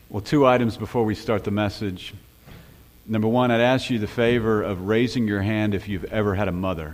Well, two items before we start the message. Number one, I'd ask you the favor of raising your hand if you've ever had a mother.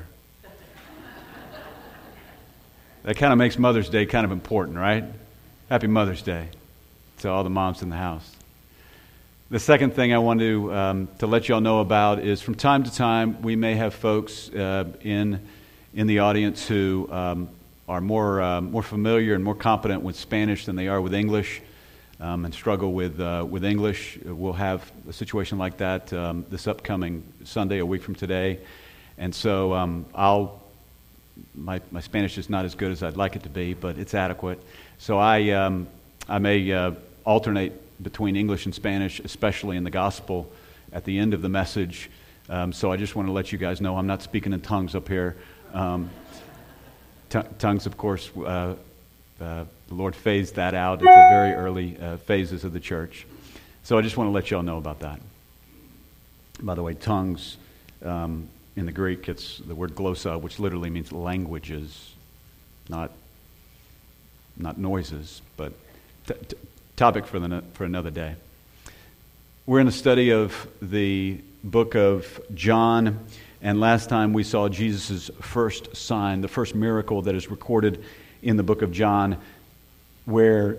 That kind of makes Mother's Day kind of important, right? Happy Mother's Day to all the moms in the house. The second thing I want to let you all know about is from time to time we may have folks in the audience who are more familiar and more competent with Spanish than they are with English. And struggle with English. We'll have a situation like that this upcoming Sunday, a week from today. And so my Spanish is not as good as I'd like it to be, but it's adequate. So I may alternate between English and Spanish, especially in the gospel at the end of the message. So I just want to let you guys know I'm not speaking in tongues up here. Tongues, of course, the Lord phased that out at the very early phases of the church. So I just want to let you all know about that. By the way, tongues, in the Greek, it's the word glossa, which literally means languages, not noises, but topic for another day. We're in a study of the book of John, and last time we saw Jesus' first sign, the first miracle that is recorded in the book of John, where,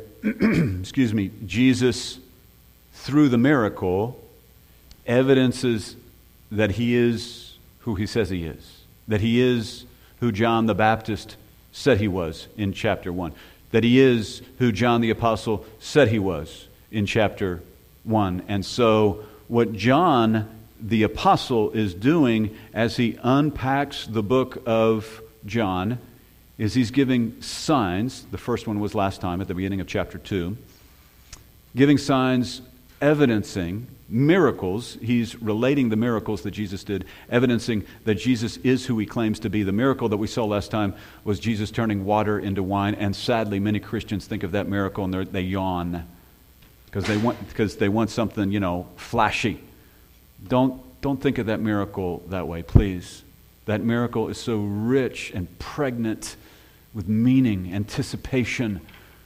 Jesus, through the miracle, evidences that he is who he says he is, that he is who John the Baptist said he was in chapter 1, that he is who John the Apostle said he was in chapter 1. And so what John the Apostle is doing as he unpacks the book of John is he's giving signs. The first one was last time at the beginning of chapter 2. Giving signs evidencing miracles. He's relating the miracles that Jesus did, evidencing that Jesus is who he claims to be. The miracle that we saw last time was Jesus turning water into wine, and sadly many Christians think of that miracle and they yawn because they want something, flashy. Don't think of that miracle that way, please. That miracle is so rich and pregnant with meaning, anticipation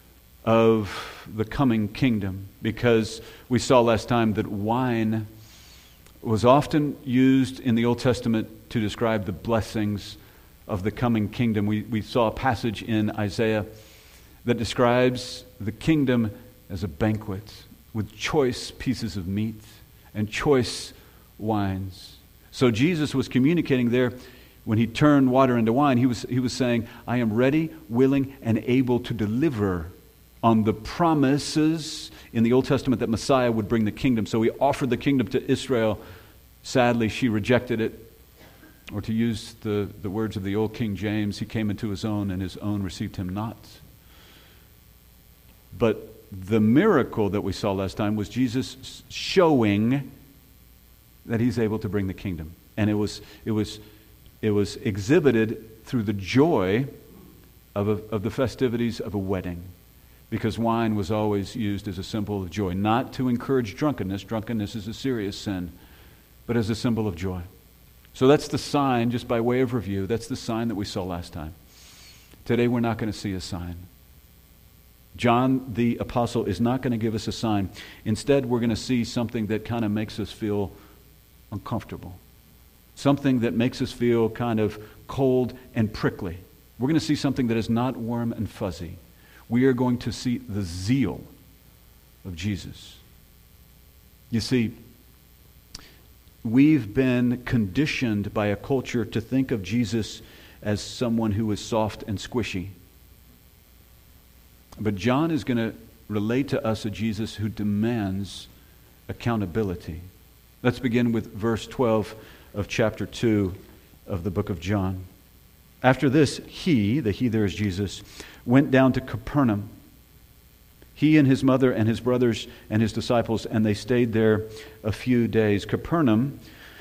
of the coming kingdom. Because we saw last time that wine was often used in the Old Testament to describe the blessings of the coming kingdom. We saw a passage in Isaiah that describes the kingdom as a banquet with choice pieces of meat and choice wines. So Jesus was communicating there. When he turned water into wine, he was saying, I am ready, willing, and able to deliver on the promises in the Old Testament that Messiah would bring the kingdom. So he offered the kingdom to Israel. Sadly, she rejected it. Or to use the words of the old King James, he came into his own, and his own received him not. But the miracle that we saw last time was Jesus showing that he's able to bring the kingdom. And it was exhibited through the joy of the festivities of a wedding, because wine was always used as a symbol of joy, not to encourage drunkenness. Drunkenness is a serious sin, but as a symbol of joy. So that's the sign, just by way of review, that's the sign that we saw last time. Today we're not going to see a sign. John the Apostle is not going to give us a sign. Instead, we're going to see something that kind of makes us feel uncomfortable. Something that makes us feel kind of cold and prickly. We're going to see something that is not warm and fuzzy. We are going to see the zeal of Jesus. You see, we've been conditioned by a culture to think of Jesus as someone who is soft and squishy. But John is going to relate to us a Jesus who demands accountability. Let's begin with verse 12 of chapter 2 of the book of John. After this, the he there is Jesus, went down to Capernaum. He and his mother and his brothers and his disciples, and they stayed there a few days. Capernaum,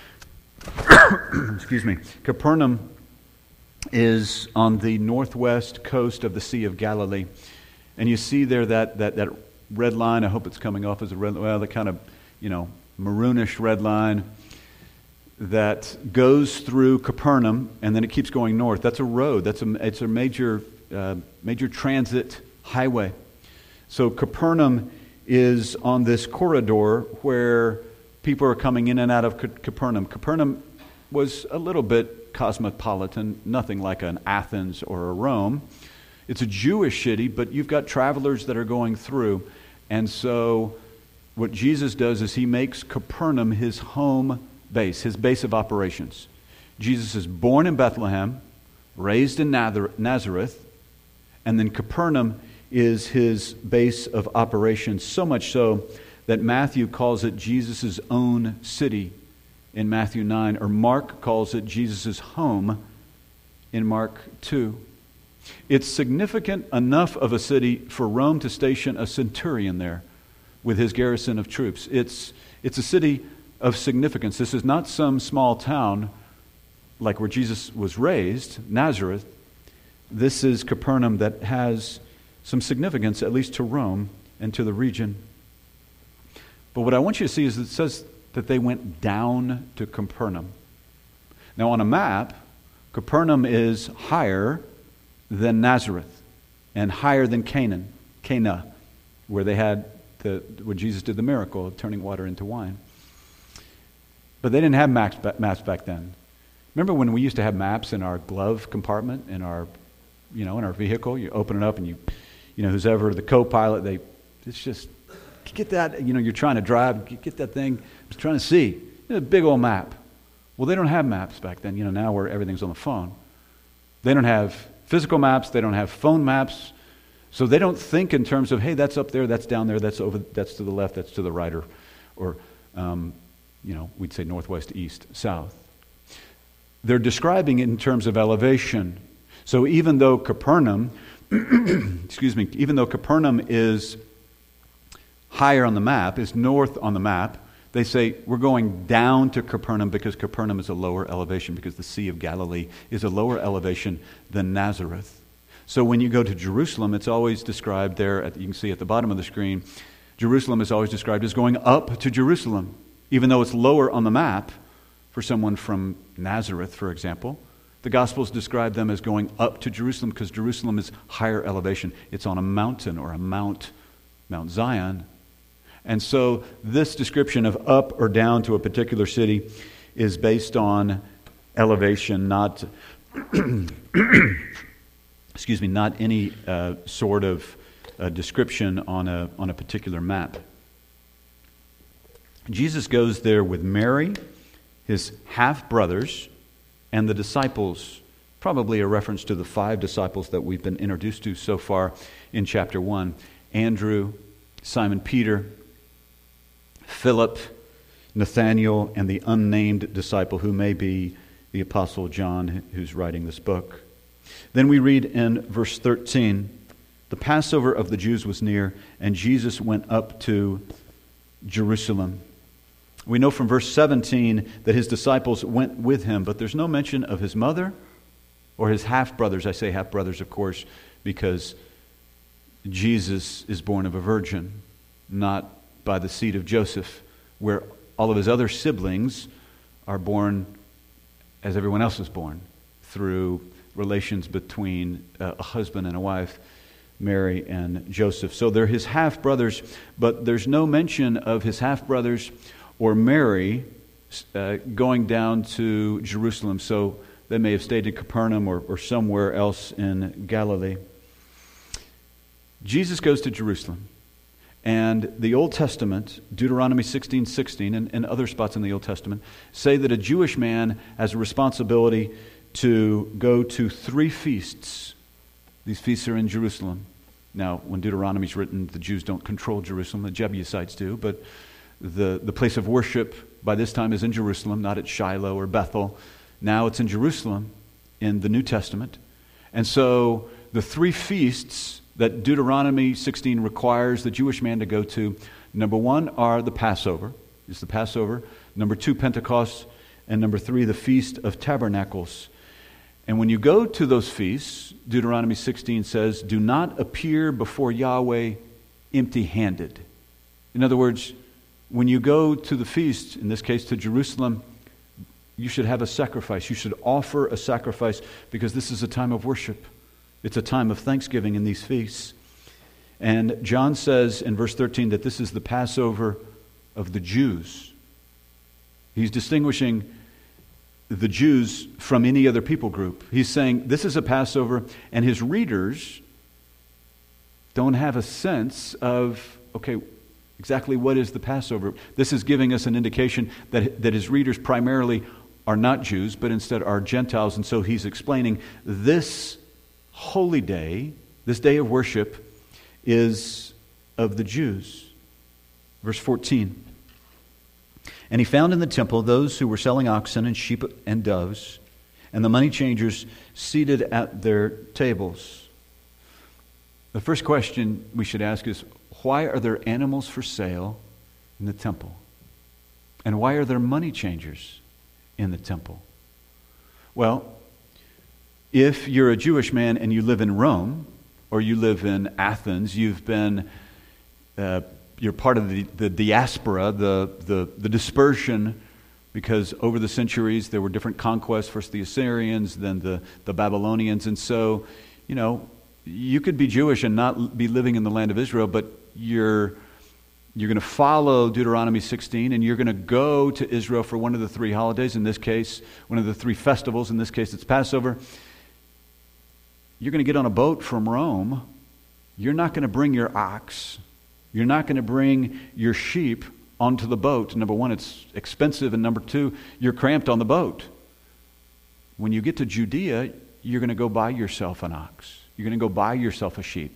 Capernaum is on the northwest coast of the Sea of Galilee. And you see there that red line. I hope it's coming off as a red line. Well, the kind of, maroonish red line that goes through Capernaum, and then it keeps going north. That's a road. It's a major transit highway. So Capernaum is on this corridor where people are coming in and out of Capernaum. Capernaum was a little bit cosmopolitan, nothing like an Athens or a Rome. It's a Jewish city, but you've got travelers that are going through. And so what Jesus does is he makes Capernaum his home base, his base of operations. Jesus is born in Bethlehem, raised in Nazareth, and then Capernaum is his base of operations, so much so that Matthew calls it Jesus' own city in Matthew 9, or Mark calls it Jesus' home in Mark 2. It's significant enough of a city for Rome to station a centurion there with his garrison of troops. It's a city of significance. This is not some small town like where Jesus was raised, Nazareth. This is Capernaum that has some significance, at least to Rome and to the region. But what I want you to see is it says that they went down to Capernaum. Now on a map, Capernaum is higher than Nazareth and higher than Cana, where they had where Jesus did the miracle of turning water into wine. But they didn't have maps back then. Remember when we used to have maps in our glove compartment in our vehicle? You open it up and who's ever the co-pilot, it's just get that, you're trying to drive, get that thing, just trying to see. It's a big old map. Well, they don't have maps back then, now where everything's on the phone. They don't have physical maps, they don't have phone maps, so they don't think in terms of, hey, that's up there, that's down there, that's over, that's to the left, that's to the right, or we'd say northwest, east, south. They're describing it in terms of elevation. So even though Capernaum, even though Capernaum is higher on the map, is north on the map, they say we're going down to Capernaum because Capernaum is a lower elevation, because the Sea of Galilee is a lower elevation than Nazareth. So when you go to Jerusalem, it's always described there, you can see at the bottom of the screen, Jerusalem is always described as going up to Jerusalem, even though it's lower on the map for someone from Nazareth, for example. The Gospels describe them as going up to Jerusalem because Jerusalem is higher elevation. It's on a mountain or a Mount Zion. And so this description of up or down to a particular city is based on elevation, not not any sort of description on a particular map. Jesus goes there with Mary, his half-brothers, and the disciples, probably a reference to the 5 disciples that we've been introduced to so far in chapter 1. Andrew, Simon Peter, Philip, Nathanael, and the unnamed disciple who may be the Apostle John, who's writing this book. Then we read in verse 13, the Passover of the Jews was near, and Jesus went up to Jerusalem. We know from verse 17 that his disciples went with him, but there's no mention of his mother or his half-brothers. I say half-brothers, of course, because Jesus is born of a virgin, not by the seed of Joseph, where all of his other siblings are born as everyone else is born, through relations between a husband and a wife, Mary and Joseph. So they're his half-brothers, but there's no mention of his half-brothers or Mary going down to Jerusalem. So they may have stayed in Capernaum or somewhere else in Galilee. Jesus goes to Jerusalem. And the Old Testament, Deuteronomy 16:16, and other spots in the Old Testament, say that a Jewish man has a responsibility to go to 3 feasts. These feasts are in Jerusalem. Now, when Deuteronomy is written, the Jews don't control Jerusalem, the Jebusites do, but the place of worship by this time is in Jerusalem, not at Shiloh or Bethel. Now it's in Jerusalem in the New Testament. And so the 3 feasts that Deuteronomy 16 requires the Jewish man to go to, number 1 are the Passover. It's the Passover. Number 2, Pentecost. And number 3, the Feast of Tabernacles. And when you go to those feasts, Deuteronomy 16 says, do not appear before Yahweh empty-handed. In other words, when you go to the feast, in this case to Jerusalem, you should have a sacrifice. You should offer a sacrifice because this is a time of worship. It's a time of thanksgiving in these feasts. And John says in verse 13 that this is the Passover of the Jews. He's distinguishing the Jews from any other people group. He's saying this is a Passover, and his readers don't have a sense of, okay, exactly what is the Passover. This is giving us an indication that his readers primarily are not Jews, but instead are Gentiles. And so he's explaining this holy day, this day of worship, is of the Jews. Verse 14. And he found in the temple those who were selling oxen and sheep and doves, and the money changers seated at their tables. The first question we should ask is, why are there animals for sale in the temple? And why are there money changers in the temple? Well, if you're a Jewish man and you live in Rome, or you live in Athens, you've been, you're part of the diaspora, the dispersion, because over the centuries there were different conquests, first the Assyrians, then the Babylonians, and so, you could be Jewish and not be living in the land of Israel, but you're going to follow Deuteronomy 16, and you're going to go to Israel for one of the three holidays, in this case, one of the three festivals, in this case it's Passover. You're going to get on a boat from Rome. You're not going to bring your ox. You're not going to bring your sheep onto the boat. Number one, it's expensive, and number two, you're cramped on the boat. When you get to Judea, you're going to go buy yourself an ox. You're going to go buy yourself a sheep.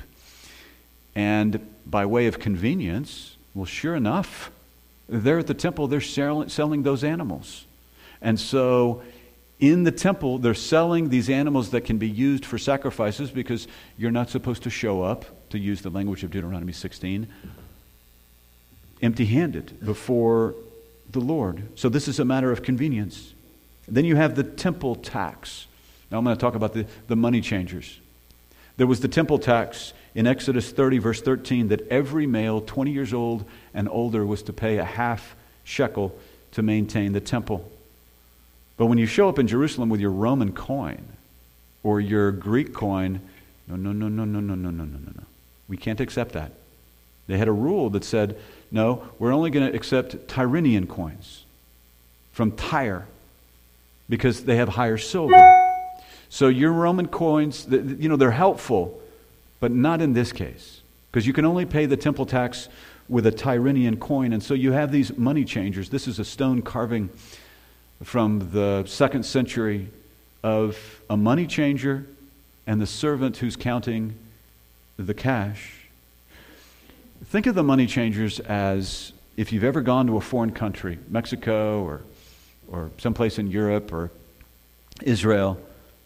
And by way of convenience, well, sure enough, there at the temple, they're selling those animals. And so in the temple, they're selling these animals that can be used for sacrifices, because you're not supposed to show up, to use the language of Deuteronomy 16, empty-handed before the Lord. So this is a matter of convenience. Then you have the temple tax. Now I'm going to talk about the money changers. There was the temple tax in Exodus 30, verse 13, that every male 20 years old and older was to pay a half shekel to maintain the temple. But when you show up in Jerusalem with your Roman coin or your Greek coin, no. We can't accept that. They had a rule that said, no, we're only going to accept Tyrrhenian coins from Tyre because they have higher silver. So your Roman coins, they're helpful, but not in this case, because you can only pay the temple tax with a Tyrrhenian coin. And so you have these money changers. This is a stone carving from the 2nd century of a money changer and the servant who's counting the cash. Think of the money changers as, if you've ever gone to a foreign country, Mexico or someplace in Europe or Israel,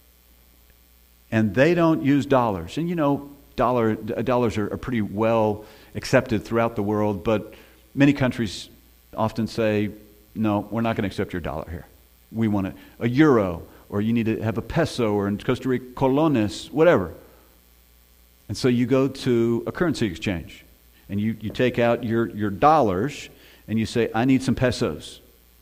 and they don't use dollars. And dollars are pretty well accepted throughout the world, but many countries often say, no, we're not going to accept your dollar here. We want a euro, or you need to have a peso, or in Costa Rica, colones, whatever. And so you go to a currency exchange, and you take out your dollars, and you say, I need some pesos.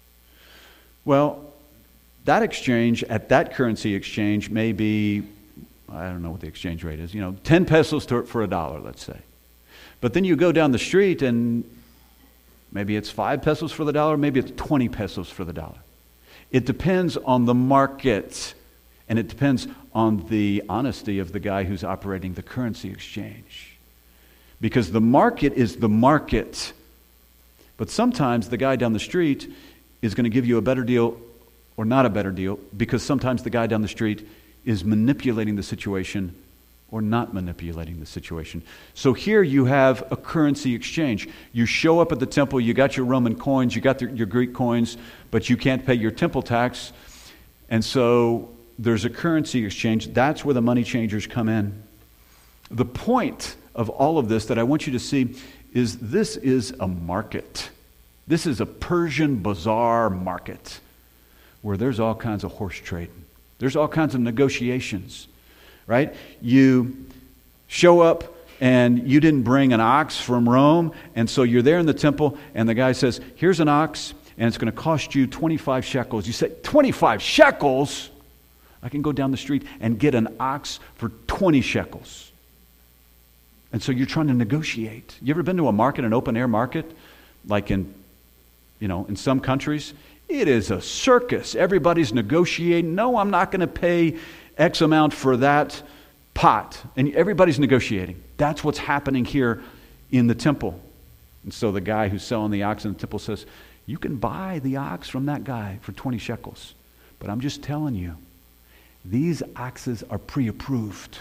Well, that exchange, at that currency exchange, may be, I don't know what the exchange rate is, 10 pesos for a dollar, let's say. But then you go down the street, and maybe it's 5 pesos for the dollar, maybe it's 20 pesos for the dollar. It depends on the market, and it depends on the honesty of the guy who's operating the currency exchange. Because the market is the market. But sometimes the guy down the street is going to give you a better deal or not a better deal, because sometimes the guy down the street is manipulating the situation or not manipulating the situation. So here you have a currency exchange. You show up at the temple, you got your Roman coins, you got your Greek coins, but you can't pay your temple tax. And so there's a currency exchange. That's where the money changers come in. The point of all of this that I want you to see is this is a market. This is a Persian bazaar market where there's all kinds of horse trading. There's all kinds of negotiations, right? You show up and you didn't bring an ox from Rome, and so you're there in the temple, and the guy says, here's an ox, and it's going to cost you 25 shekels. You say, 25 shekels? I can go down the street and get an ox for 20 shekels. And so you're trying to negotiate. You ever been to a market, an open-air market, like in some countries? It is a circus. Everybody's negotiating. No, I'm not going to pay X amount for that pot. And everybody's negotiating. That's what's happening here in the temple. And so the guy who's selling the ox in the temple says, you can buy the ox from that guy for 20 shekels. But I'm just telling you, these oxes are pre-approved.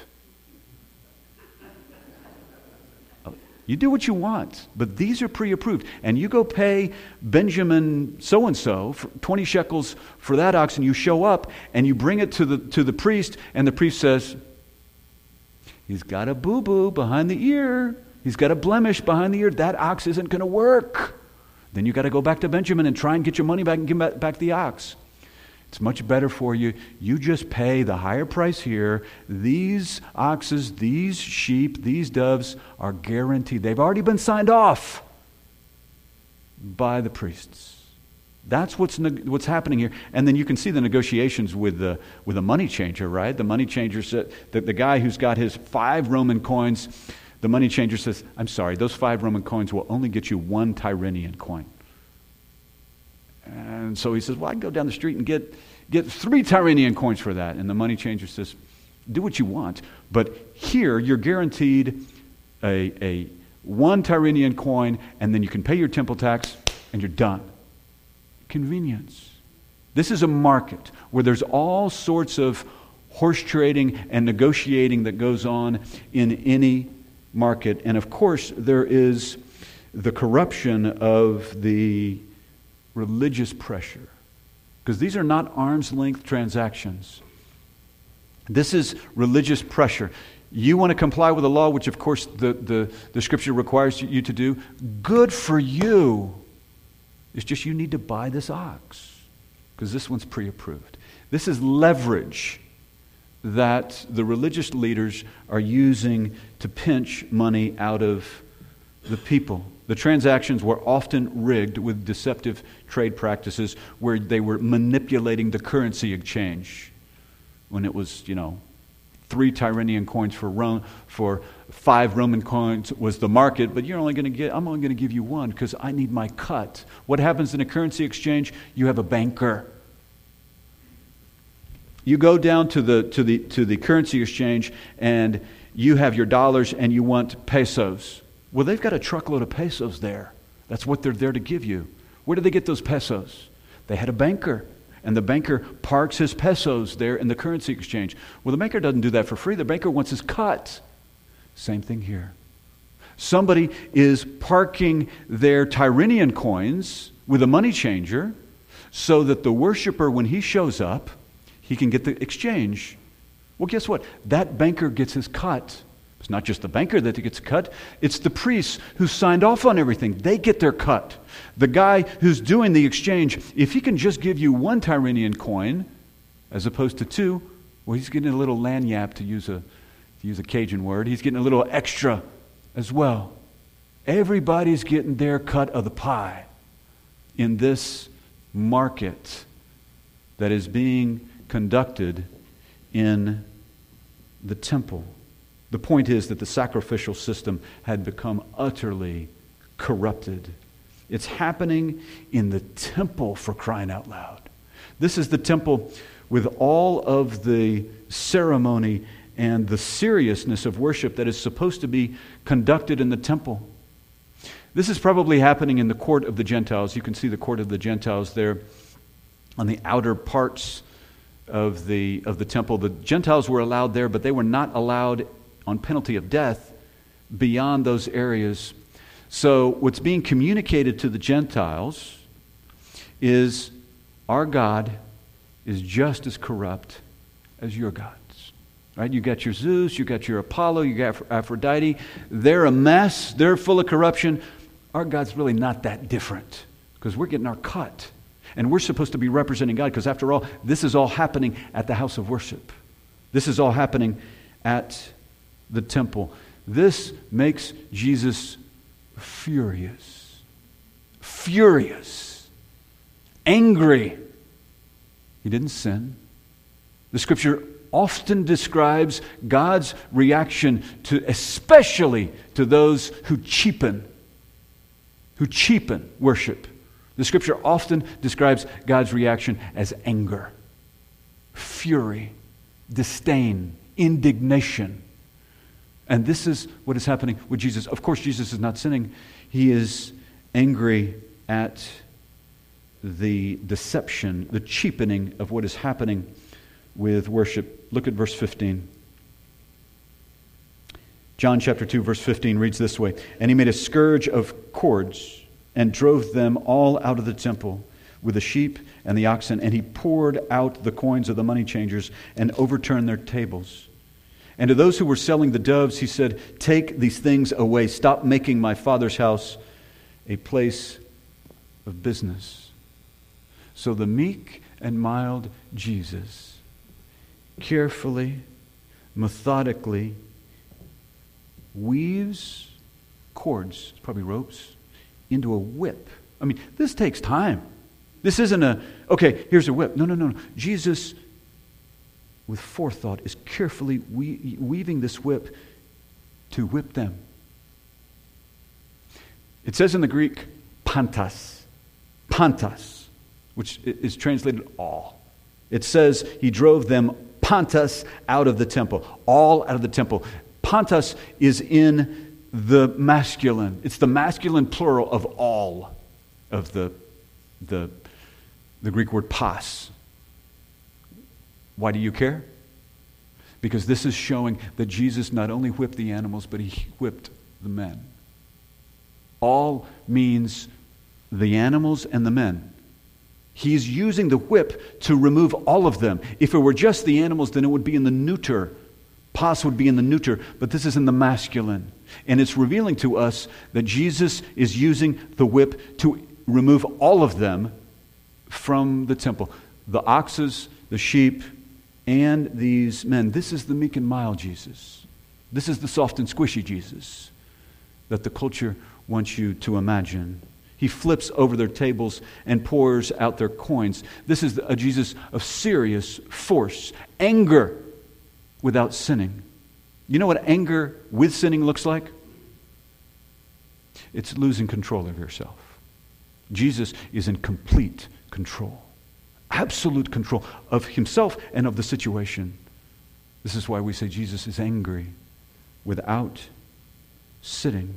You do what you want, but these are pre-approved. And you go pay Benjamin so-and-so for 20 shekels for that ox, and you show up, and you bring it to the priest, and the priest says, he's got a boo-boo behind the ear. He's got a blemish behind the ear. That ox isn't going to work. Then you got to go back to Benjamin and try and get your money back and give back the ox. It's much better for you. You just pay the higher price here. These oxes, these sheep, these doves are guaranteed. They've already been signed off by the priests. That's what's happening here. And then you can see the negotiations with the money changer, right? The money changer said that the guy who's got his 5 Roman coins, the money changer says, I'm sorry, those 5 Roman coins will only get you 1 Tyrrhenian coin. And so he says, well, I can go down the street and get 3 Tyrrhenian coins for that. And the money changer says, do what you want. But here, you're guaranteed a 1 Tyrrhenian coin, and then you can pay your temple tax, and you're done. Convenience. This is a market where there's all sorts of horse trading and negotiating that goes on in any market. And of course, there is the corruption of the religious pressure. Because these are not arm's length transactions. This is religious pressure. You want to comply with the law, which of course the Scripture requires you to do. Good for you. It's just you need to buy this ox. Because this one's pre-approved. This is leverage that the religious leaders are using to pinch money out of the people. The transactions were often rigged with deceptive trade practices where they were manipulating the currency exchange. When it was, 3 Tyrrhenian coins for 5 Roman coins was the market, but I'm only going to give you 1 because I need my cut. What happens in a currency exchange? You have a banker. You go down to the currency exchange and you have your dollars and you want pesos. Well, they've got a truckload of pesos there. That's what they're there to give you. Where did they get those pesos? They had a banker. And the banker parks his pesos there in the currency exchange. Well, the banker doesn't do that for free. The banker wants his cut. Same thing here. Somebody is parking their Tyrrhenian coins with a money changer so that the worshiper, when he shows up, he can get the exchange. Well, guess what? That banker gets his cut. It's not just the banker that gets a cut. It's the priests who signed off on everything. They get their cut. The guy who's doing the exchange, if he can just give you 1 Tyrrhenian coin as opposed to 2, well, he's getting a little lanyap, to use a Cajun word. He's getting a little extra as well. Everybody's getting their cut of the pie in this market that is being conducted in the temple. The point is that the sacrificial system had become utterly corrupted. It's happening in the temple, for crying out loud. This is the temple with all of the ceremony and the seriousness of worship that is supposed to be conducted in the temple. This is probably happening in the court of the Gentiles. You can see the court of the Gentiles there on the outer parts of the temple. The Gentiles were allowed there, but they were not allowed on penalty of death beyond those areas. So what's being communicated to the Gentiles is our God is just as corrupt as your gods. Right? You got your Zeus, you got your Apollo, you got Aphrodite. They're a mess. They're full of corruption. Our God's really not that different because we're getting our cut. And we're supposed to be representing God because after all, this is all happening at the house of worship. This is all happening at the temple. This makes Jesus furious. Furious. Angry. He didn't sin. The Scripture often describes God's reaction to, especially to those who cheapen worship. The Scripture often describes God's reaction as anger, fury, disdain, indignation. And this is what is happening with Jesus. Of course, Jesus is not sinning. He is angry at the deception, the cheapening of what is happening with worship. Look at verse 15. John chapter 2, verse 15 reads this way, "And he made a scourge of cords and drove them all out of the temple with the sheep and the oxen, and he poured out the coins of the money changers and overturned their tables. And to those who were selling the doves, he said, 'Take these things away. Stop making my Father's house a place of business.'" So the meek and mild Jesus carefully, methodically weaves cords, probably ropes, into a whip. I mean, this takes time. This isn't okay, here's a whip. No. Jesus, with forethought, is carefully weaving this whip to whip them. It says in the Greek, pantas, which is translated all. It says he drove them pantas out of the temple, all out of the temple. Pantas is in the masculine. It's the masculine plural of all of the Greek word pas. Why do you care? Because this is showing that Jesus not only whipped the animals, but he whipped the men. All means the animals and the men. He's using the whip to remove all of them. If it were just the animals, then it would be in the neuter. Pas would be in the neuter, but this is in the masculine. And it's revealing to us that Jesus is using the whip to remove all of them from the temple. The oxes, the sheep, and these men. This is the meek and mild Jesus. This is the soft and squishy Jesus that the culture wants you to imagine. He flips over their tables and pours out their coins. This is a Jesus of serious force, anger without sinning. You know what anger with sinning looks like? It's losing control of yourself. Jesus is in complete control, absolute control of himself and of the situation. This is why we say Jesus is angry without sinning.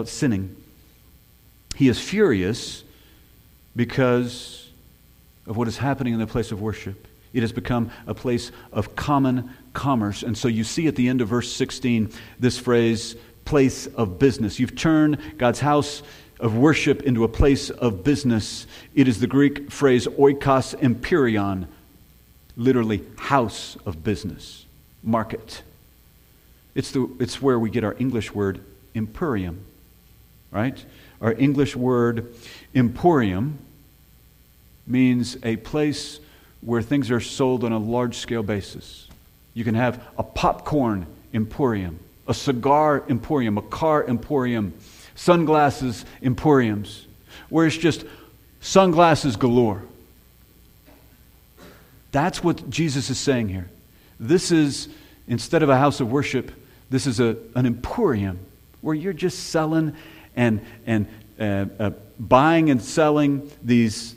He is furious because of what is happening in the place of worship. It has become a place of common commerce. And so you see at the end of verse 16 this phrase, place of business. You've turned God's house of worship into a place of business. It is the Greek phrase oikos empyreon, literally house of business, market. It's where we get our English word emporium, right? Our English word emporium means a place where things are sold on a large-scale basis. You can have a popcorn emporium, a cigar emporium, a car emporium, sunglasses emporiums, where it's just sunglasses galore. That's what Jesus is saying here. This is, instead of a house of worship, this is an emporium where you're just selling and buying and selling these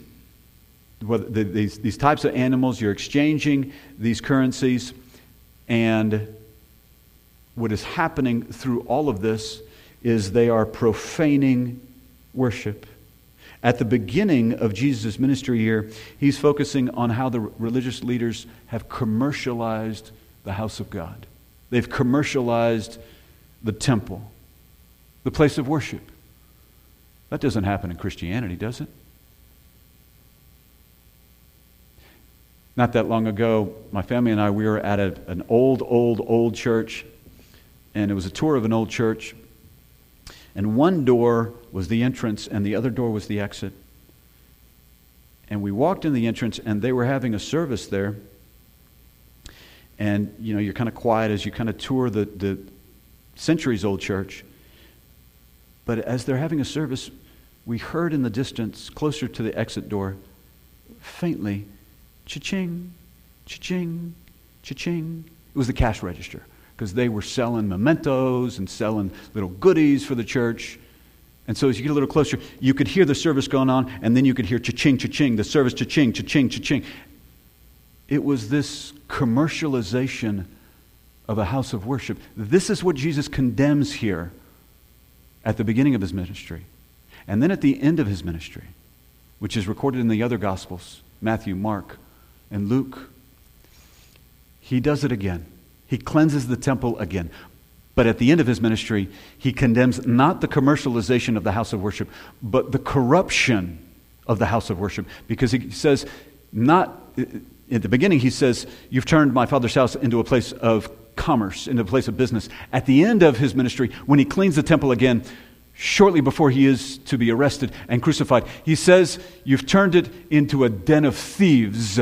types of animals. You're exchanging these currencies, and what is happening through all of this is they are profaning worship. At the beginning of Jesus' ministry here, he's focusing on how the religious leaders have commercialized the house of God. They've commercialized the temple, the place of worship. That doesn't happen in Christianity, does it? Not that long ago, my family and I, we were at an old church, and it was a tour of an old church. And one door was the entrance, and the other door was the exit. And we walked in the entrance, and they were having a service there. And, you know, you're kind of quiet as you kind of tour the centuries-old church. But as they're having a service, we heard in the distance, closer to the exit door, faintly, cha-ching, cha-ching, Cha-ching. It was the cash register, because they were selling mementos and selling little goodies for the church. And so as you get a little closer, you could hear the service going on, and then you could hear cha-ching, cha-ching, the service cha-ching, cha-ching, cha-ching. It was this commercialization of a house of worship. This is what Jesus condemns here at the beginning of his ministry. And then at the end of his ministry, which is recorded in the other Gospels, Matthew, Mark, and Luke, he does it again. He cleanses the temple again. But at the end of his ministry, he condemns not the commercialization of the house of worship, but the corruption of the house of worship. Because he says, not, at the beginning he says, you've turned my Father's house into a place of commerce, into a place of business. At the end of his ministry, when he cleans the temple again, shortly before he is to be arrested and crucified, he says, you've turned it into a den of thieves.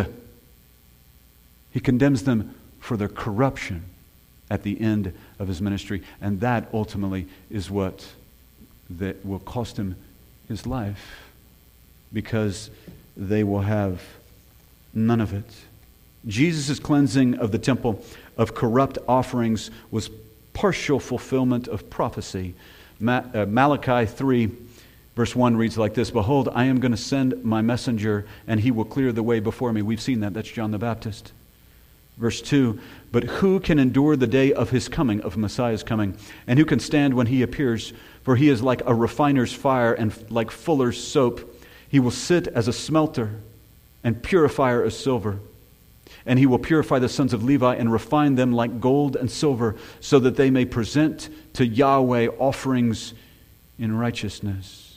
He condemns them for their corruption at the end of his ministry. And that ultimately is what that will cost him his life, because they will have none of it. Jesus' cleansing of the temple of corrupt offerings was partial fulfillment of prophecy. Malachi 3, verse 1 reads like this, Behold, I am going to send my messenger, and he will clear the way before me. We've seen that. That's John the Baptist. Verse 2, But who can endure the day of his coming, of Messiah's coming? And who can stand when he appears? For he is like a refiner's fire and like fuller's soap. He will sit as a smelter and purifier of silver. And he will purify the sons of Levi and refine them like gold and silver, so that they may present to Yahweh offerings in righteousness.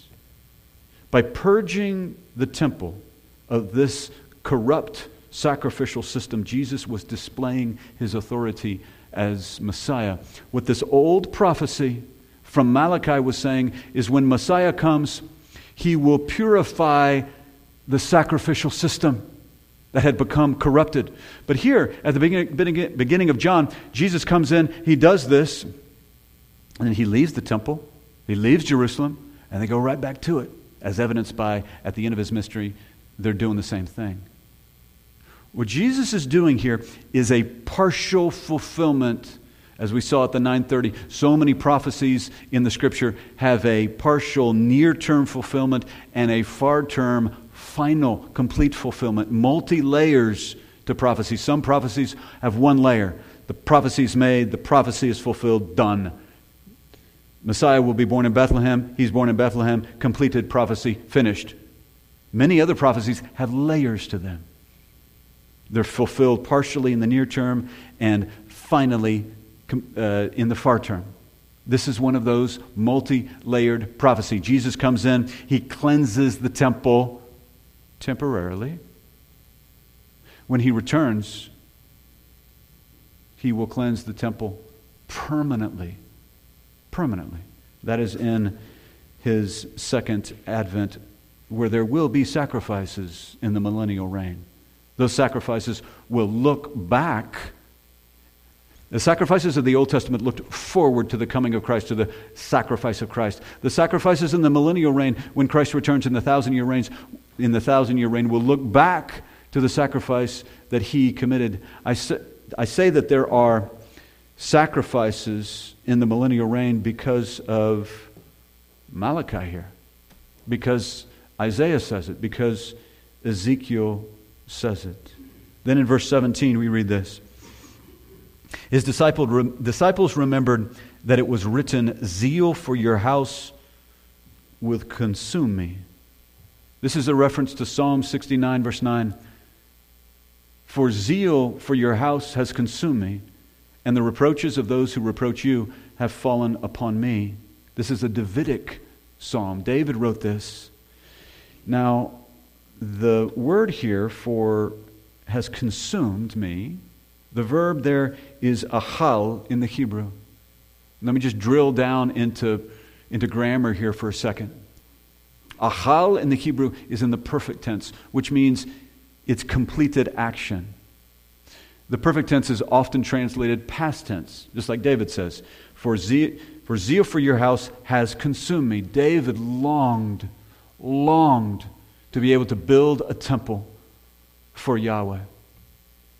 By purging the temple of this corrupt sacrificial system, Jesus was displaying his authority as Messiah. What this old prophecy from Malachi was saying is when Messiah comes, he will purify the sacrificial system that had become corrupted. But here, at the beginning of John, Jesus comes in, he does this, and then he leaves the temple, he leaves Jerusalem, and they go right back to it, as evidenced by, at the end of his ministry, they're doing the same thing. What Jesus is doing here is a partial fulfillment, as we saw at the 9:30. So many prophecies in the Scripture have a partial near-term fulfillment and a far-term final, complete fulfillment. Multi-layers to prophecy. Some prophecies have one layer. The prophecy is made, the prophecy is fulfilled, done. Messiah will be born in Bethlehem. He's born in Bethlehem. Completed prophecy, finished. Many other prophecies have layers to them. They're fulfilled partially in the near term and finally in the far term. This is one of those multi-layered prophecy. Jesus comes in, he cleanses the temple temporarily. When he returns, he will cleanse the temple permanently. Permanently. That is in his second advent, where there will be sacrifices in the millennial reign. Those sacrifices will look back. The sacrifices of the Old Testament looked forward to the coming of Christ, to the sacrifice of Christ. The sacrifices in the millennial reign, when Christ returns in the 1,000-year reign, will look back to the sacrifice that he committed. I say that there are sacrifices in the millennial reign because of Malachi here, because Isaiah says it, because Ezekiel says it. Then in verse 17 we read this. His disciples remembered that it was written, Zeal for your house will consume me. This is a reference to Psalm 69 verse 9. For zeal for your house has consumed me, and the reproaches of those who reproach you have fallen upon me. This is a Davidic psalm. David wrote this. Now, the word here for has consumed me, the verb there is ahal in the Hebrew. Let me just drill down into grammar here for a second. Ahal in the Hebrew is in the perfect tense, which means it's completed action. The perfect tense is often translated past tense, just like David says, For zeal for your house has consumed me. David longed to be able to build a temple for Yahweh.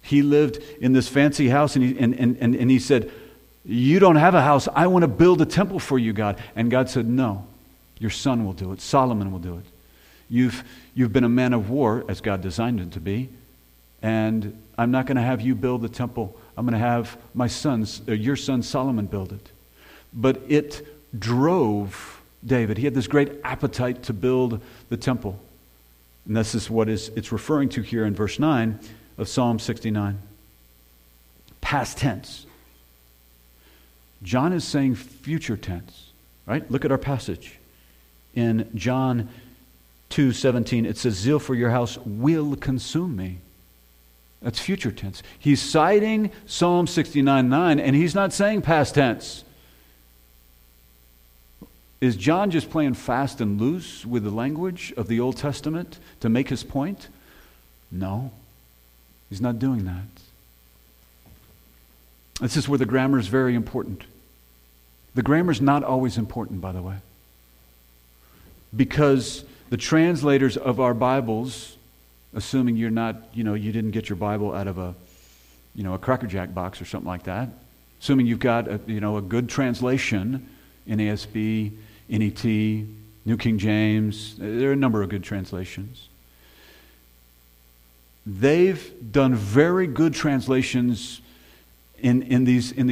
He lived in this fancy house, and he said, you don't have a house. I want to build a temple for you, God. And God said, no, your son will do it. Solomon will do it. You've been a man of war, as God designed him to be, and I'm not going to have you build the temple. I'm going to have your son Solomon build it. But it drove David. He had this great appetite to build the temple. And this is what it's referring to here in verse 9 of Psalm 69. Past tense. John is saying future tense, right? Look at our passage. In John 2:17, it says, zeal for your house will consume me. That's future tense. He's citing Psalm 69:9, and he's not saying past tense. Is John just playing fast and loose with the language of the Old Testament to make his point? No, he's not doing that. This is where the grammar is very important. The grammar is not always important, by the way, because the translators of our Bibles, assuming you didn't get your Bible out of a Cracker Jack box or something like that, assuming you've got a good translation, NASB, NET, New King James, there are a number of good translations. They've done very good translations in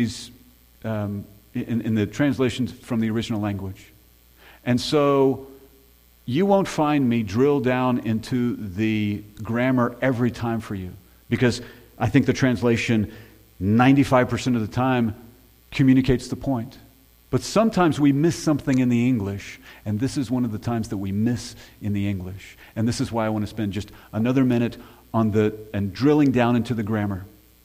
the translations from the original language. And so you won't find me drill down into the grammar every time for you, because I think the translation 95% of the time communicates the point. But sometimes we miss something in the English, and this is one of the times that we miss in the English. And this is why I want to spend just another minute and drilling down into the grammar.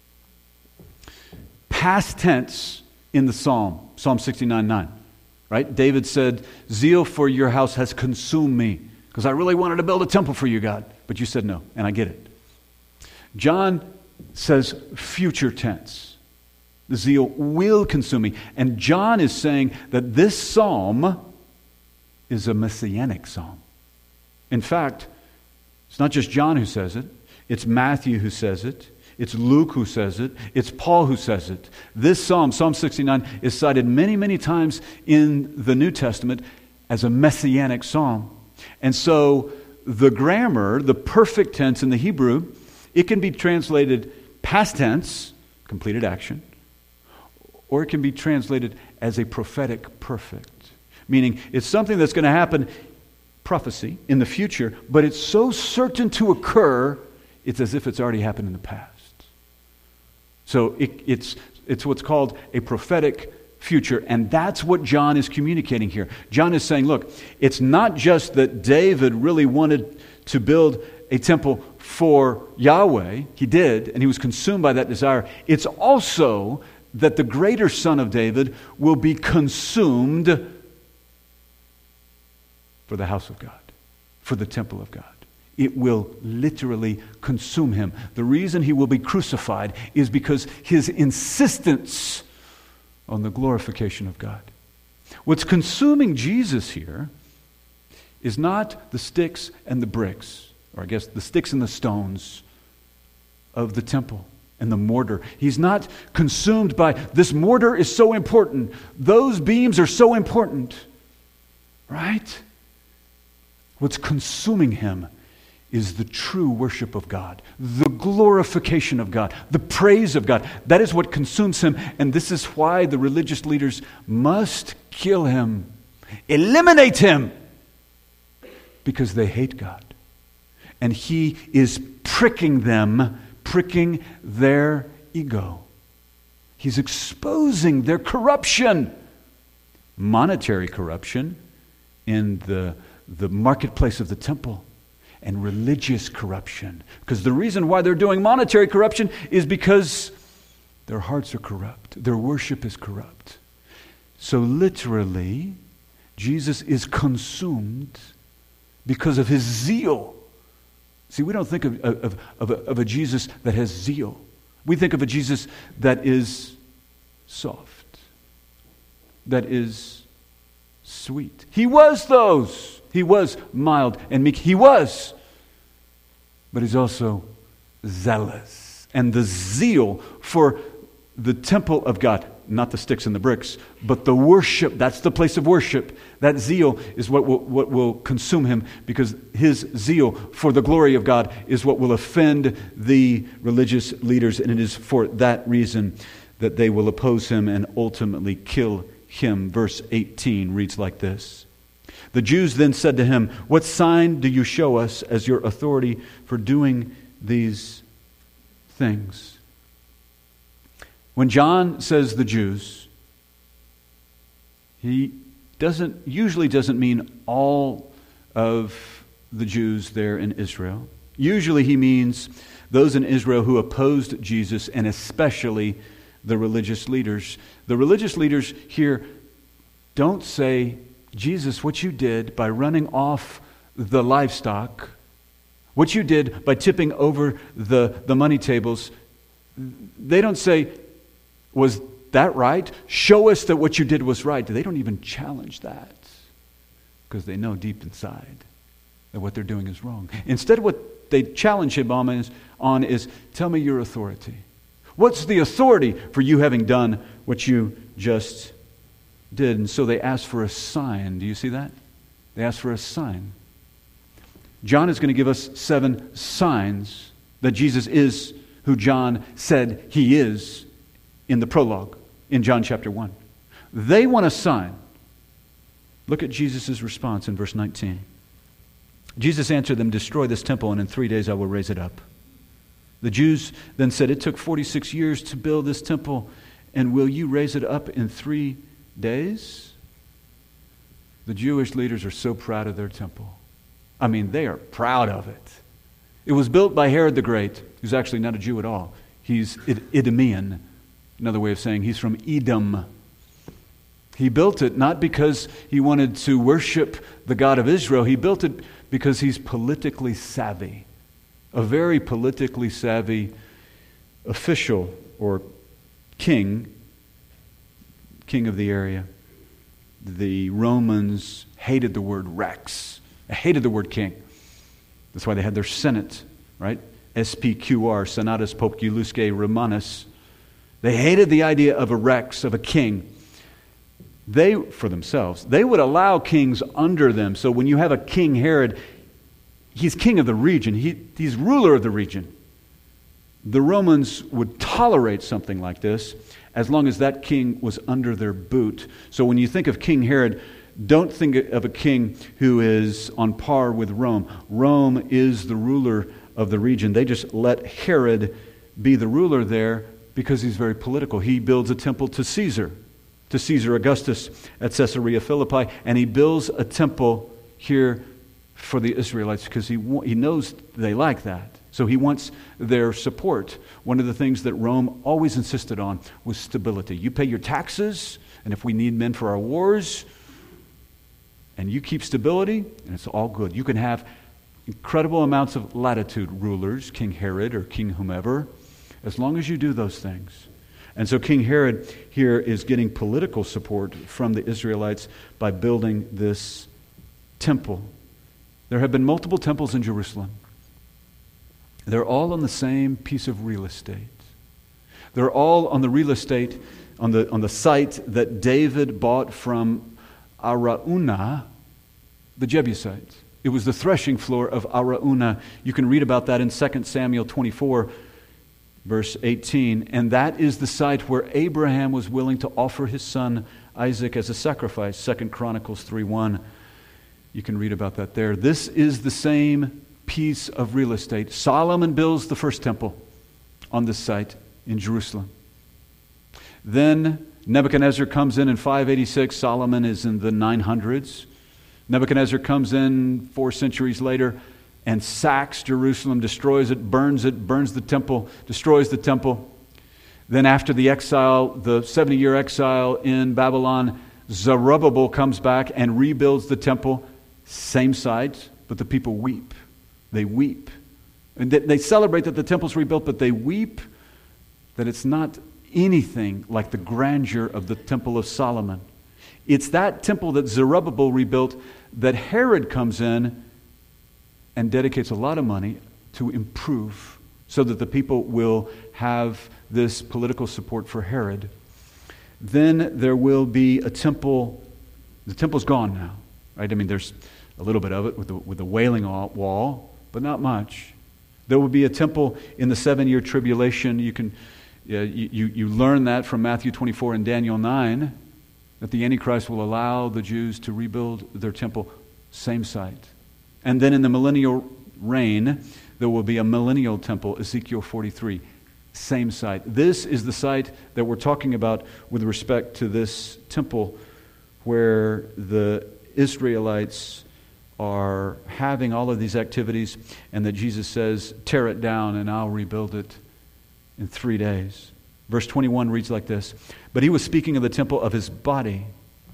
Past tense in the Psalm 69:9, right? David said, zeal for your house has consumed me, because I really wanted to build a temple for you, God, but you said no, and I get it. John says future tense. The zeal will consume me. And John is saying that this psalm is a messianic psalm. In fact, it's not just John who says it. It's Matthew who says it. It's Luke who says it. It's Paul who says it. This psalm, Psalm 69, is cited many, many times in the New Testament as a messianic psalm. And so the grammar, the perfect tense in the Hebrew, it can be translated past tense, completed action, or it can be translated as a prophetic perfect, meaning it's something that's going to happen, prophecy, in the future, but it's so certain to occur, it's as if it's already happened in the past. So it's what's called a prophetic future, and that's what John is communicating here. John is saying, look, it's not just that David really wanted to build a temple for Yahweh. He did, and he was consumed by that desire. It's also that the greater son of David will be consumed for the house of God, for the temple of God. It will literally consume him. The reason he will be crucified is because his insistence on the glorification of God. What's consuming Jesus here is not the sticks and the bricks, or I guess the sticks and the stones of the temple and the mortar. He's not consumed by, this mortar is so important, those beams are so important, right? What's consuming him is the true worship of God, the glorification of God, the praise of God. That is what consumes him, and this is why the religious leaders must kill him, eliminate him, because they hate God. And he is pricking them, pricking their ego. He's exposing their corruption, monetary corruption in the marketplace of the temple, and religious corruption. Because the reason why they're doing monetary corruption is because their hearts are corrupt. Their worship is corrupt. So literally, Jesus is consumed because of his zeal. See, we don't think of a Jesus that has zeal. We think of a Jesus that is soft, that is sweet. He was those. He was mild and meek. He was. But he's also zealous and the zeal for the temple of God. Not the sticks and the bricks, but the worship. That's the place of worship. That zeal is what will consume him, because his zeal for the glory of God is what will offend the religious leaders, and it is for that reason that they will oppose him and ultimately kill him. Verse 18 reads like this. The Jews then said to him, "What sign do you show us as your authority for doing these things?" When John says the Jews, he usually doesn't mean all of the Jews there in Israel. Usually he means those in Israel who opposed Jesus, and especially the religious leaders. The religious leaders here don't say, "Jesus, what you did by running off the livestock, what you did by tipping over the money tables," they don't say, "Was that right? Show us that what you did was right." They don't even challenge that, because they know deep inside that what they're doing is wrong. Instead, what they challenge him on is, "Tell me your authority. What's the authority for you having done what you just did?" And so they ask for a sign. Do you see that? They ask for a sign. John is going to give us 7 signs that Jesus is who John said he is in the prologue in John chapter 1. They want a sign. Look at Jesus' response in verse 19. Jesus answered them, "Destroy this temple, and in 3 days I will raise it up." The Jews then said, "It took 46 years to build this temple, and will you raise it up in 3 days?" The Jewish leaders are so proud of their temple. I mean, they are proud of it. It was built by Herod the Great, who's actually not a Jew at all. He's Idumean. Another way of saying he's from Edom. He built it not because he wanted to worship the God of Israel. He built it because he's politically savvy. A very politically savvy official or king of the area. The Romans hated the word rex. They hated the word king. That's why they had their Senate, right? SPQR, Senatus Populusque Romanus. They hated the idea of a rex, of a king. For themselves, they would allow kings under them. So when you have a King Herod, he's king of the region. He's ruler of the region. The Romans would tolerate something like this as long as that king was under their boot. So when you think of King Herod, don't think of a king who is on par with Rome. Rome is the ruler of the region. They just let Herod be the ruler there because he's very political. He builds a temple to Caesar Augustus at Caesarea Philippi, and he builds a temple here for the Israelites because he knows they like that. So he wants their support. One of the things that Rome always insisted on was stability. You pay your taxes, and if we need men for our wars, and you keep stability, and it's all good. You can have incredible amounts of latitude, rulers, King Herod or King whomever, as long as you do those things. And so King Herod here is getting political support from the Israelites by building this temple. There have been multiple temples in Jerusalem. They're all on the same piece of real estate. They're all on the real estate, on the site that David bought from Araunah, the Jebusites. It was the threshing floor of Araunah. You can read about that in 2 Samuel 24, verse 18. And that is the site where Abraham was willing to offer his son Isaac as a sacrifice. 2 Chronicles 3:1. You can read about that there. This is the same piece of real estate. Solomon builds the first temple on this site in Jerusalem. Then Nebuchadnezzar comes in 586. Solomon is in the 900s. Nebuchadnezzar comes in 4 centuries later and sacks Jerusalem, destroys it, burns the temple, destroys the temple. Then after the exile, the 70-year exile in Babylon, Zerubbabel comes back and rebuilds the temple. Same site, but the people weep. They weep. And they celebrate that the temple's rebuilt, but they weep that it's not anything like the grandeur of the Temple of Solomon. It's that temple that Zerubbabel rebuilt that Herod comes in and dedicates a lot of money to improve so that the people will have this political support for Herod. Then there will be a temple. The temple's gone now, right? I mean, there's a little bit of it with the Wailing Wall, but not much. There will be a temple in the 7-year tribulation. You learn that from Matthew 24 and Daniel 9, that the Antichrist will allow the Jews to rebuild their temple, same site. And then in the millennial reign, there will be a millennial temple, Ezekiel 43, same site. This is the site that we're talking about with respect to this temple where the Israelites are having all of these activities, and that Jesus says, tear it down and I'll rebuild it in 3 days. Verse 21 reads like this, but he was speaking of the temple of his body.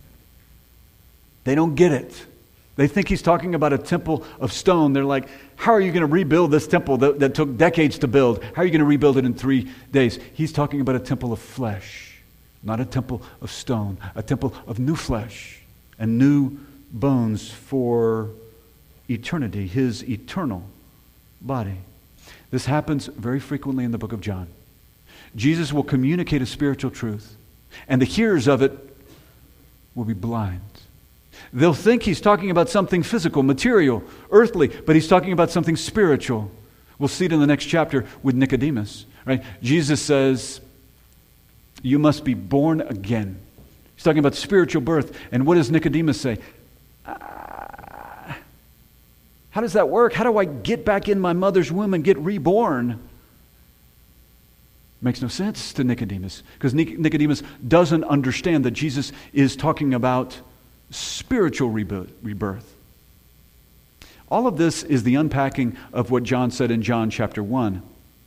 They don't get it. They think he's talking about a temple of stone. They're like, how are you going to rebuild this temple that took decades to build? How are you going to rebuild it in 3 days? He's talking about a temple of flesh, not a temple of stone, a temple of new flesh and new bones for eternity, his eternal body. This happens very frequently in the book of John. Jesus will communicate a spiritual truth, and the hearers of it will be blind. They'll think he's talking about something physical, material, earthly, but he's talking about something spiritual. We'll see it in the next chapter with Nicodemus, right? Jesus says, you must be born again. He's talking about spiritual birth. And what does Nicodemus say? How does that work? How do I get back in my mother's womb and get reborn? Makes no sense to Nicodemus, because Nicodemus doesn't understand that Jesus is talking about spiritual rebirth. All of this is the unpacking of what John said in John chapter 1,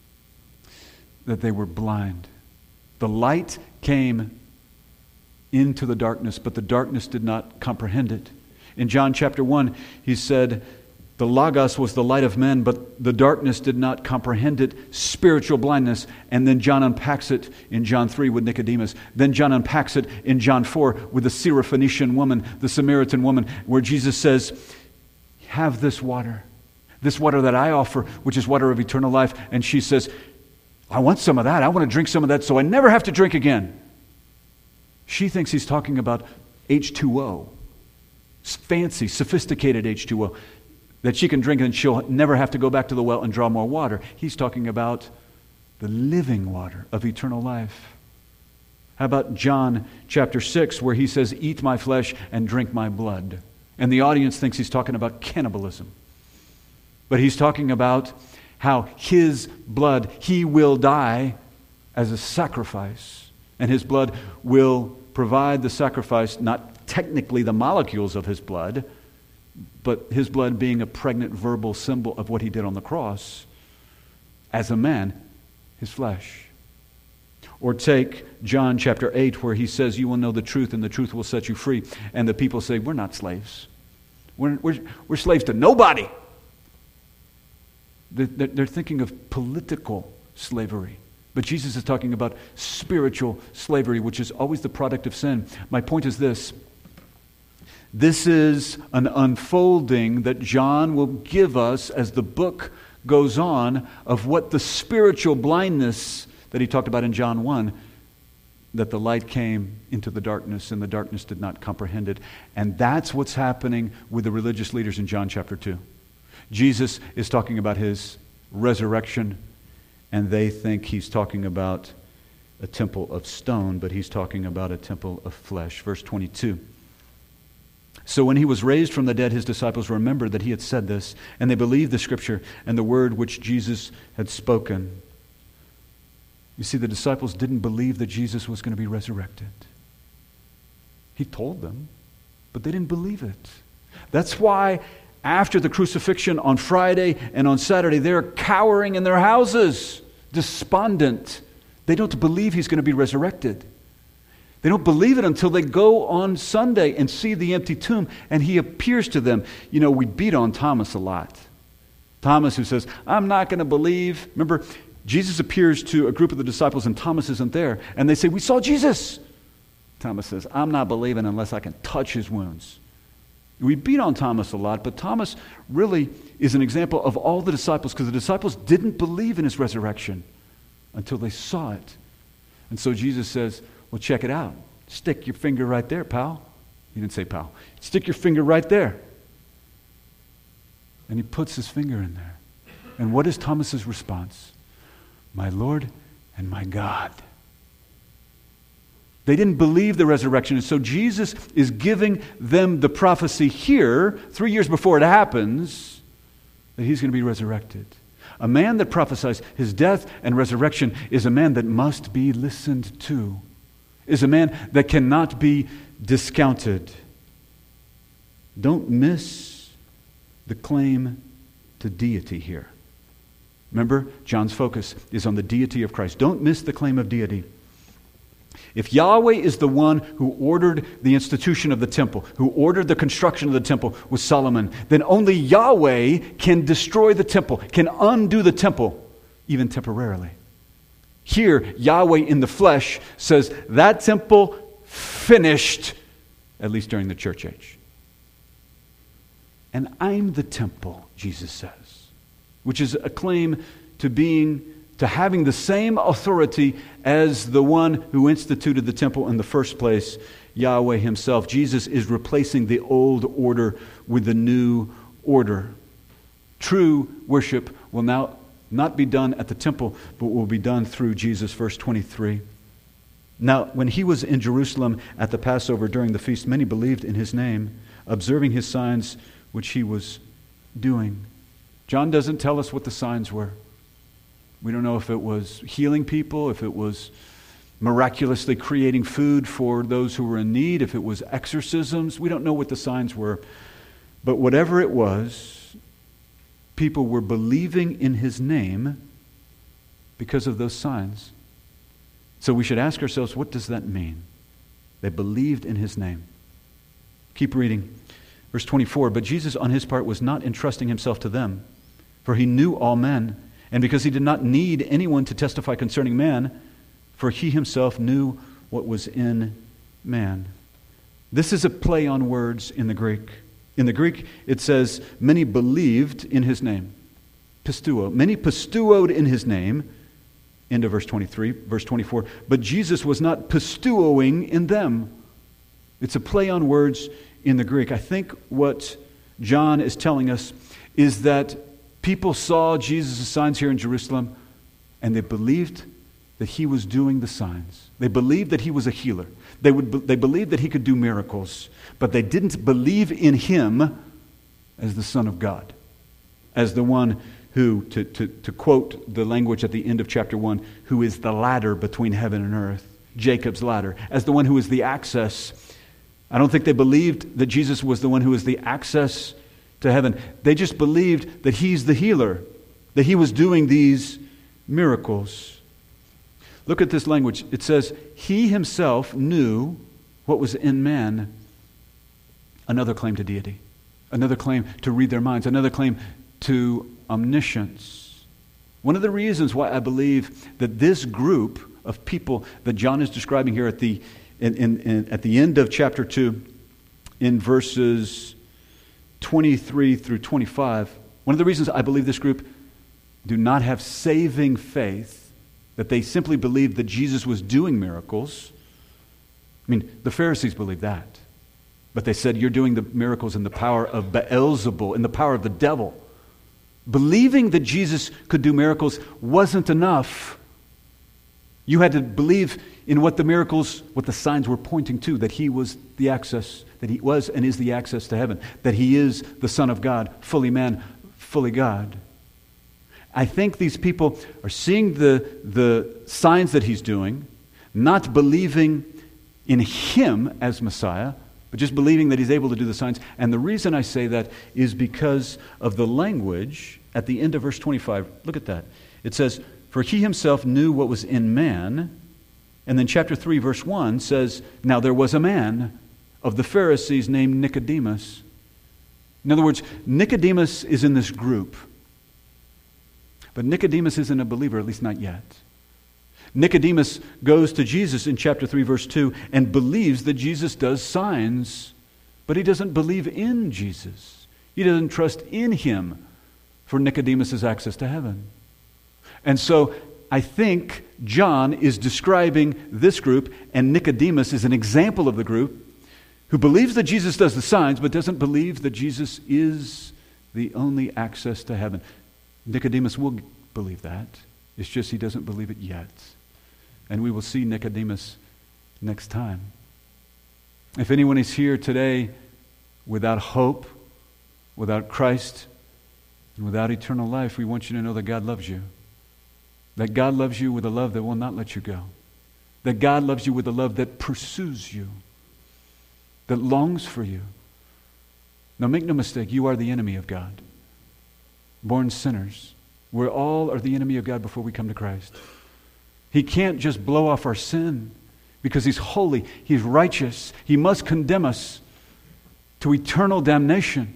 that they were blind. The light came into the darkness, but the darkness did not comprehend it. In John chapter 1, he said, the Logos was the light of men, but the darkness did not comprehend it, spiritual blindness. And then John unpacks it in John 3 with Nicodemus. Then John unpacks it in John 4 with the Syrophoenician woman, the Samaritan woman, where Jesus says, have this water that I offer, which is water of eternal life. And she says, I want some of that. I want to drink some of that so I never have to drink again. She thinks he's talking about H2O, fancy, sophisticated H2O, that she can drink and she'll never have to go back to the well and draw more water. He's talking about the living water of eternal life. How about John chapter 6, where he says, eat my flesh and drink my blood? And the audience thinks he's talking about cannibalism. But he's talking about how his blood, he will die as a sacrifice. And his blood will provide the sacrifice, not technically the molecules of his blood, but his blood being a pregnant verbal symbol of what he did on the cross as a man, his flesh. Or take John chapter 8, where he says, you will know the truth and the truth will set you free. And the people say, we're not slaves. We're slaves to nobody. They're thinking of political slavery. But Jesus is talking about spiritual slavery, which is always the product of sin. My point is this. This is an unfolding that John will give us as the book goes on of what the spiritual blindness that he talked about in John 1, that the light came into the darkness and the darkness did not comprehend it. And that's what's happening with the religious leaders in John chapter 2. Jesus is talking about his resurrection, and they think he's talking about a temple of stone, but he's talking about a temple of flesh. Verse 22. So when he was raised from the dead, his disciples remembered that he had said this, and they believed the scripture and the word which Jesus had spoken. You see, the disciples didn't believe that Jesus was going to be resurrected. He told them, but they didn't believe it. That's why after the crucifixion on Friday and on Saturday, they're cowering in their houses, despondent. They don't believe he's going to be resurrected. They don't believe it until they go on Sunday and see the empty tomb and he appears to them. You know, we beat on Thomas a lot. Thomas who says, I'm not going to believe. Remember, Jesus appears to a group of the disciples and Thomas isn't there. And they say, we saw Jesus. Thomas says, I'm not believing unless I can touch his wounds We beat on Thomas a lot, but Thomas really is an example of all the disciples, because the disciples didn't believe in his resurrection until they saw it. And so Jesus says, well, check it out. Stick your finger right there, pal. He didn't say pal. Stick your finger right there. And he puts his finger in there. And what is Thomas's response? My Lord and my God. They didn't believe the resurrection. And so Jesus is giving them the prophecy here, 3 years before it happens, that he's going to be resurrected. A man that prophesies his death and resurrection is a man that must be listened to, is a man that cannot be discounted. Don't miss the claim to deity here. Remember, John's focus is on the deity of Christ. Don't miss the claim of deity. If Yahweh is the one who ordered the institution of the temple, who ordered the construction of the temple with Solomon, then only Yahweh can destroy the temple, can undo the temple, even temporarily. Here, Yahweh in the flesh says, that temple finished, at least during the church age. And I'm the temple, Jesus says, which is a claim to having the same authority as the one who instituted the temple in the first place, Yahweh himself. Jesus is replacing the old order with the new order. True worship will now not be done at the temple, but will be done through Jesus. Verse 23. Now, when he was in Jerusalem at the Passover during the feast, many believed in his name, observing his signs which he was doing. John doesn't tell us what the signs were. We don't know if it was healing people, if it was miraculously creating food for those who were in need, if it was exorcisms. We don't know what the signs were. But whatever it was, people were believing in his name because of those signs. So we should ask ourselves, what does that mean? They believed in his name. Keep reading. Verse 24, but Jesus on his part was not entrusting himself to them, for he knew all men, and because he did not need anyone to testify concerning man, for he himself knew what was in man. This is a play on words in the Greek. In the Greek, it says, many believed in his name. Pisteuo. Many pisteuoed in his name. End of verse 23. Verse 24. But Jesus was not pisteuoing in them. It's a play on words in the Greek. I think what John is telling us is that people saw Jesus' signs here in Jerusalem, and they believed that he was doing the signs. They believed that he was a healer. They believed that he could do miracles, but they didn't believe in him as the Son of God, as the one who, to quote the language at the end of chapter 1, who is the ladder between heaven and earth, Jacob's ladder, as the one who is the access. I don't think they believed that Jesus was the one who was the access to heaven. They just believed that he's the healer, that he was doing these miracles. Look at this language. It says, he himself knew what was in man. Another claim to deity. Another claim to read their minds. Another claim to omniscience. One of the reasons why I believe that this group of people that John is describing here at the end of chapter 2, in verses 23 through 25, one of the reasons I believe this group do not have saving faith, that they simply believed that Jesus was doing miracles. I mean, the Pharisees believed that. But they said, you're doing the miracles in the power of Beelzebul, in the power of the devil. Believing that Jesus could do miracles wasn't enough. You had to believe in what the miracles, what the signs were pointing to, that he was the access, that he was and is the access to heaven, that he is the Son of God, fully man, fully God. I think these people are seeing the signs that he's doing, not believing in him as Messiah, but just believing that he's able to do the signs. And the reason I say that is because of the language at the end of verse 25. Look at that. It says, for he himself knew what was in man. And then chapter 3, verse 1 says, now there was a man of the Pharisees named Nicodemus. In other words, Nicodemus is in this group. But Nicodemus isn't a believer, at least not yet. Nicodemus goes to Jesus in chapter 3, verse 2, and believes that Jesus does signs But he doesn't believe in Jesus. He doesn't trust in him for Nicodemus' access to heaven. And so I think John is describing this group, and Nicodemus is an example of the group who believes that Jesus does the signs, but doesn't believe that Jesus is the only access to heaven. Nicodemus will believe that. It's just he doesn't believe it yet. And we will see Nicodemus next time. If anyone is here today without hope, without Christ, and without eternal life, we want you to know that God loves you. That God loves you with a love that will not let you go. That God loves you with a love that pursues you, that longs for you. Now make no mistake, you are the enemy of God. Born sinners. We all are the enemy of God before we come to Christ. He can't just blow off our sin because He's holy, He's righteous. He must condemn us to eternal damnation.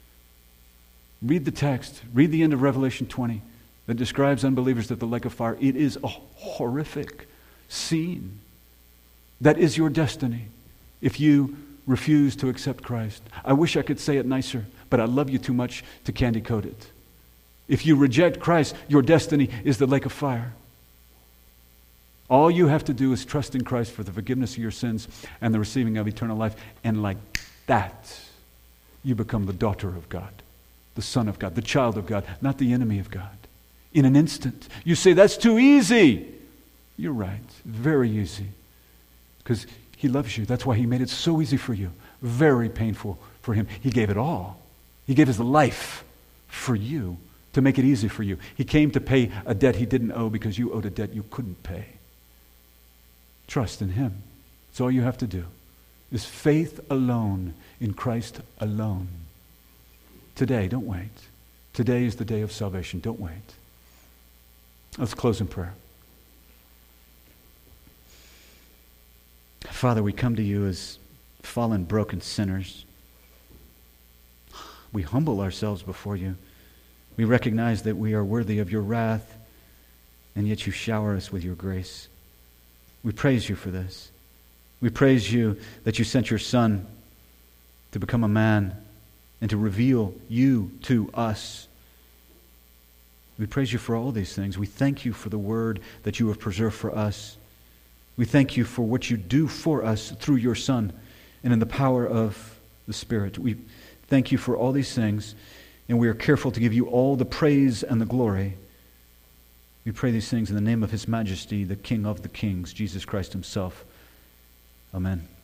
Read the text. Read the end of Revelation 20 that describes unbelievers at the lake of fire. It is a horrific scene. That is your destiny if you refuse to accept Christ. I wish I could say it nicer, but I love you too much to candy coat it. If you reject Christ, your destiny is the lake of fire. All you have to do is trust in Christ for the forgiveness of your sins and the receiving of eternal life. And like that, you become the daughter of God, the son of God, the child of God, not the enemy of God. In an instant. You say, that's too easy. You're right. Very easy. Because He loves you. That's why He made it so easy for you. Very painful for Him. He gave it all. He gave His life for you to make it easy for you. He came to pay a debt He didn't owe because you owed a debt you couldn't pay. Trust in Him. That's all you have to do. Is faith alone in Christ alone. Today, don't wait. Today is the day of salvation. Don't wait. Let's close in prayer. Father, we come to You as fallen, broken sinners. We humble ourselves before You. We recognize that we are worthy of Your wrath, and yet You shower us with Your grace. We praise You for this. We praise You that You sent Your Son to become a man and to reveal You to us. We praise You for all these things. We thank You for the Word that You have preserved for us. We thank You for what You do for us through Your Son and in the power of the Spirit. We thank You for all these things, and we are careful to give You all the praise and the glory. We pray these things in the name of His Majesty, the King of the Kings, Jesus Christ Himself. Amen.